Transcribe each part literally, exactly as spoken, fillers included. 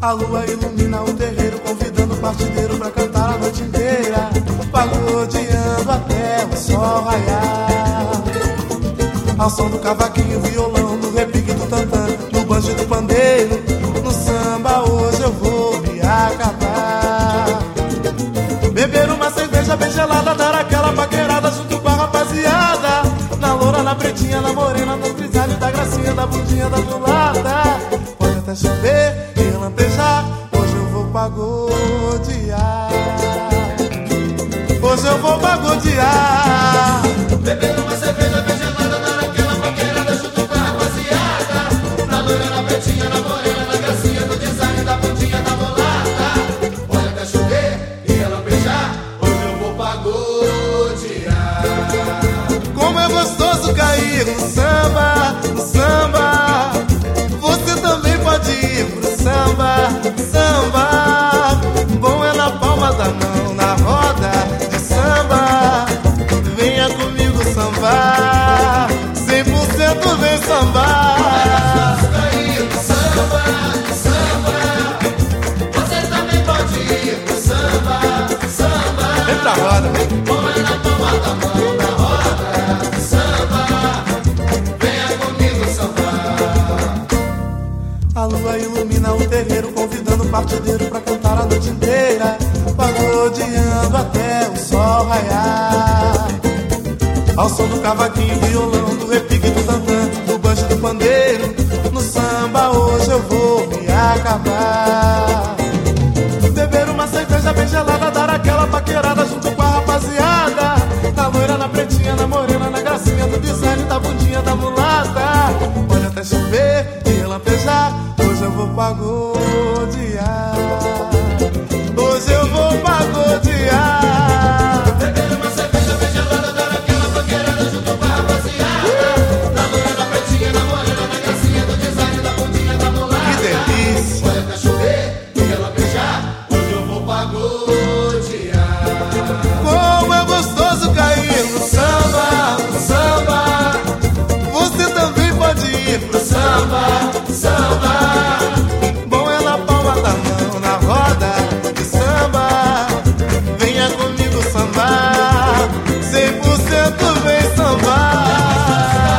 A lua ilumina o terreiro, convidando o partideiro pra cantar a noite inteira, pagodeando até o sol raiar. Ao som do cavaquinho, violão, do repique do tantã, no banjo do pandeiro, no samba hoje eu vou me acabar. Beber uma cerveja bem gelada, dar aquela paquerada junto com a rapaziada, na loura, na pretinha, na morena, na grisalha, da gracinha, da bundinha, da mulata. Pode até chover e lampejar, hoje eu vou pagodear. Hoje eu vou pagodear. Beber uma cerveja bem gelada, dar aquela paquerada junto com a rapaziada, na loira, na pretinha, na morena, na gracinha, do design, da bundinha, da mulata. Pode até chover e lampejar, hoje eu vou pagodear. Como é gostoso cair no samba, no samba. Você também pode ir pro samba, samba. Bom é na palma da mão, na roda de samba. Venha comigo sambar, cem por cento vem sambar. Como é gostoso cair no samba, samba. Você também pode ir pro samba, samba. Vem pra roda, vem. Bom é na palma da mão, na roda de samba. Venha comigo sambar. A lua ilumina o terreiro, convidando o partideiro pra cantar a noite inteira, pagodeando até o sol raiar. Ao som do cavaquinho, violão, do repique do tantã, do banjo do pandeiro, no samba hoje eu vou me acabar. Beber uma cerveja bem gelada, dar aquela paquerada junto com a rapaziada, na loira, na pretinha, na morena, na gracinha, do design, da bundinha, da mulata. Pode até chover e lampejar, hoje eu vou pagodear. Hoje eu vou pagodear. Beber uma cerveja bem gelada, dar aquela paquerada junto com a rapaziada, na loira, na pretinha, na morena, na gracinha, do design, da bundinha, da mulata. Que delícia. Pode até chover e lampejar, hoje eu vou pagodear. Como é gostoso cair no samba, no samba. Você também pode ir pro samba, samba. Bom é na palma da mão, na roda de samba. Venha comigo sambar, cem por cento vem sambar.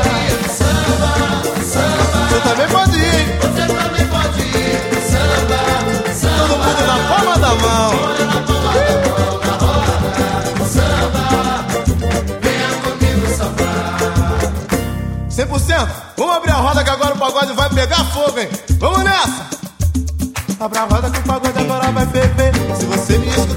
Você também pode ir, Você também pode ir pro samba, todo samba. mundo na palma da mão. Olha na palma da mão, na roda do samba. Venha comigo sambar. cem por cento. Vamos abrir a roda que agora o pagode vai pegar fogo, hein? Vamos nessa! Abra a roda que o pagode agora vai ferver. Se você me escutar